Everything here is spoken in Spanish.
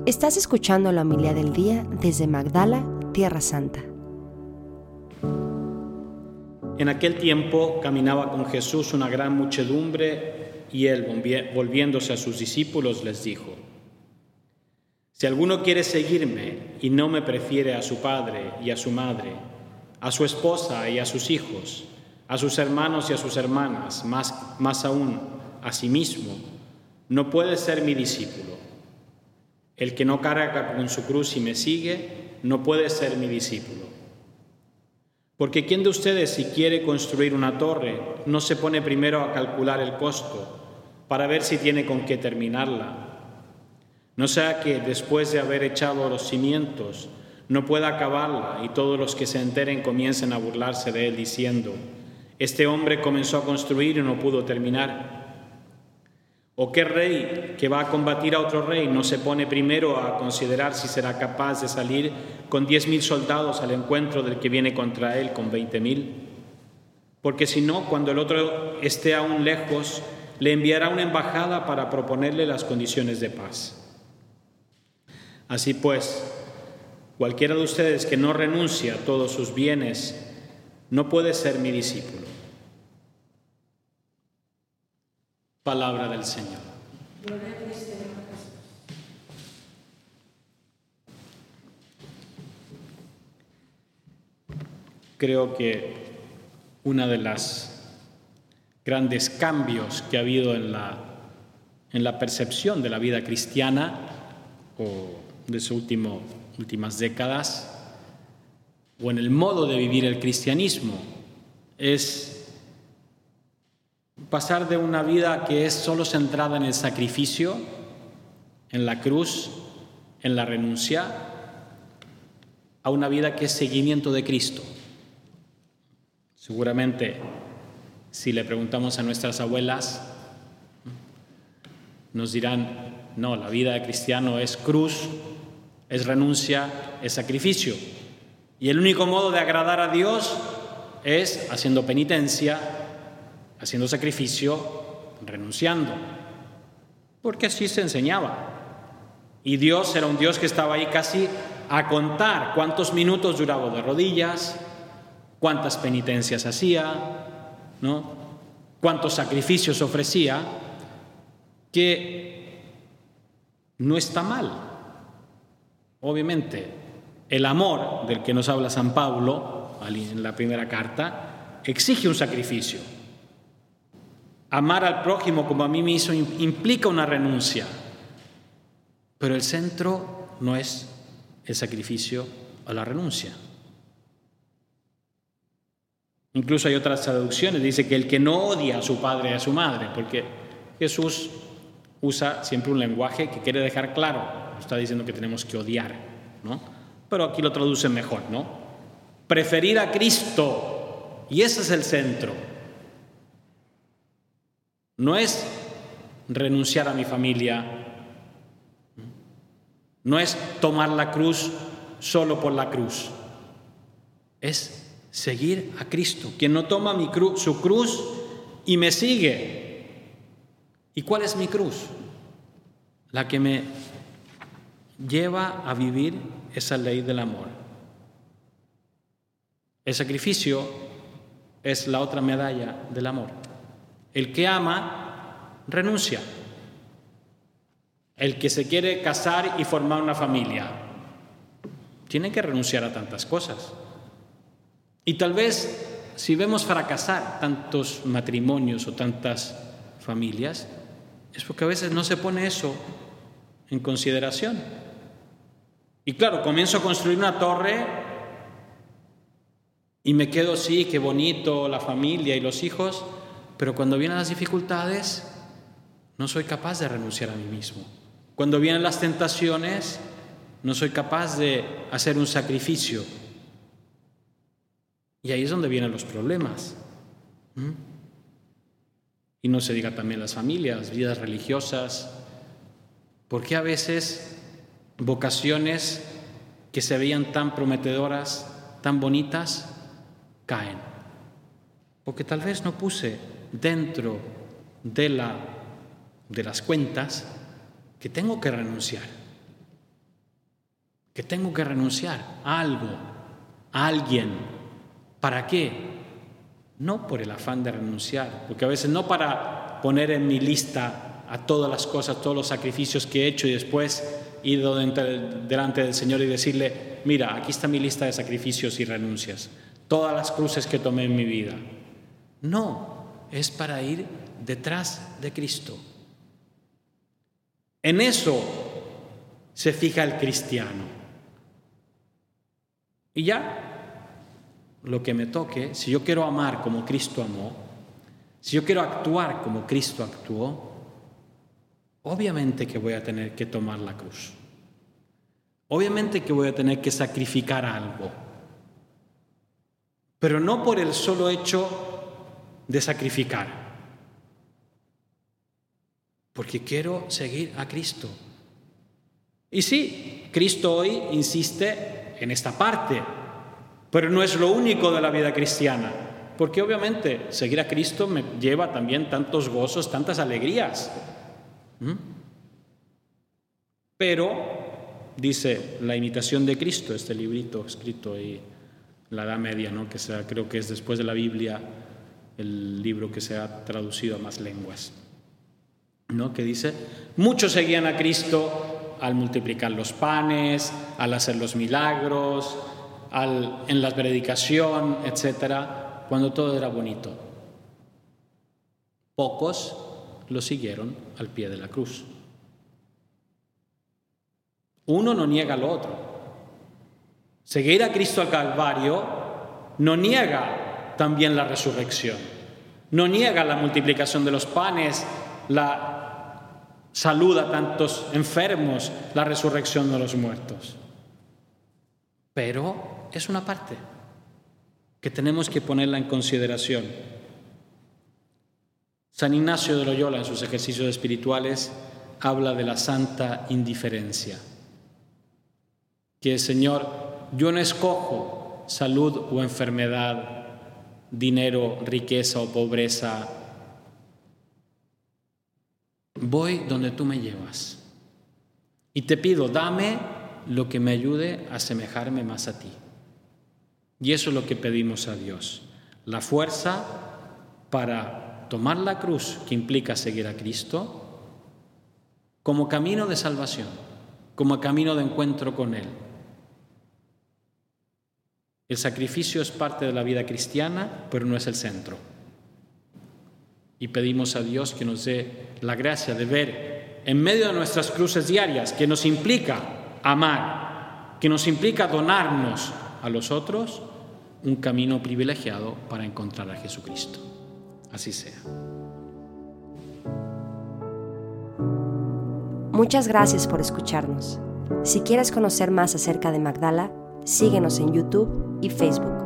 Estás escuchando la homilía del día desde Magdala, Tierra Santa. En aquel tiempo caminaba con Jesús una gran muchedumbre y él, volviéndose a sus discípulos, les dijo: Si alguno quiere seguirme y no me prefiere a su padre y a su madre, a su esposa y a sus hijos, a sus hermanos y a sus hermanas, más aún a sí mismo, no puede ser mi discípulo. El que no carga con su cruz y me sigue, no puede ser mi discípulo. Porque ¿quién de ustedes, si quiere construir una torre, no se pone primero a calcular el costo para ver si tiene con qué terminarla? No sea que, después de haber echado los cimientos, no pueda acabarla y todos los que se enteren comiencen a burlarse de él diciendo: este hombre comenzó a construir y no pudo terminar. ¿O qué rey que va a combatir a otro rey no se pone primero a considerar si será capaz de salir con 10.000 soldados al encuentro del que viene contra él con 20.000? Porque si no, cuando el otro esté aún lejos, le enviará una embajada para proponerle las condiciones de paz. Así pues, cualquiera de ustedes que no renuncie a todos sus bienes no puede ser mi discípulo. Palabra del Señor. Creo que uno de los grandes cambios que ha habido en la percepción de la vida cristiana o de sus últimas décadas, o en el modo de vivir el cristianismo, es pasar de una vida que es solo centrada en el sacrificio, en la cruz, en la renuncia, a una vida que es seguimiento de Cristo. Seguramente, si le preguntamos a nuestras abuelas, nos dirán: no, la vida de cristiano es cruz, es renuncia, es sacrificio. Y el único modo de agradar a Dios es haciendo penitencia, haciendo sacrificio, renunciando. Porque así se enseñaba. Y Dios era un Dios que estaba ahí casi a contar cuántos minutos duraba de rodillas, cuántas penitencias hacía, ¿no? Cuántos sacrificios ofrecía, que no está mal. Obviamente, el amor del que nos habla San Pablo en la primera carta exige un sacrificio. Amar al prójimo como a mí mismo implica una renuncia, pero el centro no es el sacrificio o la renuncia. Incluso hay otras traducciones, dice que el que no odia a su padre y a su madre, porque Jesús usa siempre un lenguaje que quiere dejar claro, no está diciendo que tenemos que odiar, ¿no? Pero aquí lo traducen mejor, ¿no? Preferir a Cristo, y ese es el centro. No es renunciar a mi familia, no es tomar la cruz solo por la cruz, es seguir a Cristo. Quien no toma su cruz y me sigue. ¿Y cuál es mi cruz? La que me lleva a vivir esa ley del amor. El sacrificio es la otra medalla del amor. El que ama, renuncia. El que se quiere casar y formar una familia, tiene que renunciar a tantas cosas. Y tal vez, si vemos fracasar tantos matrimonios o tantas familias, es porque a veces no se pone eso en consideración. Y claro, comienzo a construir una torre y me quedo, sí, qué bonito la familia y los hijos, pero cuando vienen las dificultades, no soy capaz de renunciar a mí mismo. Cuando vienen las tentaciones, no soy capaz de hacer un sacrificio. Y ahí es donde vienen los problemas. Y no se diga también las familias, vidas religiosas. ¿Por qué a veces vocaciones que se veían tan prometedoras, tan bonitas, caen? Porque tal vez no puse dentro de las cuentas que tengo que renunciar. que tengo que renunciar a algo, a alguien. ¿Para qué? No por el afán de renunciar, porque a veces no para poner en mi lista a todas las cosas, todos los sacrificios que he hecho y después ir delante del Señor y decirle, mira, aquí está mi lista de sacrificios y renuncias, todas las cruces que tomé en mi vida. No, es para ir detrás de Cristo. En eso se fija el cristiano. Y ya, lo que me toque, si yo quiero amar como Cristo amó, si yo quiero actuar como Cristo actuó, obviamente que voy a tener que tomar la cruz. Obviamente que voy a tener que sacrificar algo. Pero no por el solo hecho de sacrificar. Porque quiero seguir a Cristo. Y sí, Cristo hoy insiste en esta parte, pero no es lo único de la vida cristiana. Porque obviamente seguir a Cristo me lleva también tantos gozos, tantas alegrías. Pero, dice La imitación de Cristo, este librito escrito en la Edad Media, ¿no? Creo que es después de la Biblia el libro que se ha traducido a más lenguas, ¿no? Que dice, muchos seguían a Cristo al multiplicar los panes, al hacer los milagros, en la predicación, etcétera, cuando todo era bonito. Pocos lo siguieron al pie de la cruz. Uno no niega lo otro. Seguir a Cristo al Calvario no niega también la resurrección, no niega la multiplicación de los panes, la salud a tantos enfermos, la resurrección de los muertos. Pero es una parte que tenemos que ponerla en consideración. San Ignacio de Loyola, en sus ejercicios espirituales, habla de la santa indiferencia. Que el Señor, yo no escojo salud o enfermedad, dinero, riqueza o pobreza. Voy donde tú me llevas. Y te pido, dame lo que me ayude a asemejarme más a ti. Y eso es lo que pedimos a Dios. La fuerza para tomar la cruz, que implica seguir a Cristo, como camino de salvación, como camino de encuentro con Él. El sacrificio es parte de la vida cristiana, pero no es el centro. Y pedimos a Dios que nos dé la gracia de ver en medio de nuestras cruces diarias, que nos implica amar, que nos implica donarnos a los otros, un camino privilegiado para encontrar a Jesucristo. Así sea. Muchas gracias por escucharnos. Si quieres conocer más acerca de Magdala, síguenos en YouTube y Facebook.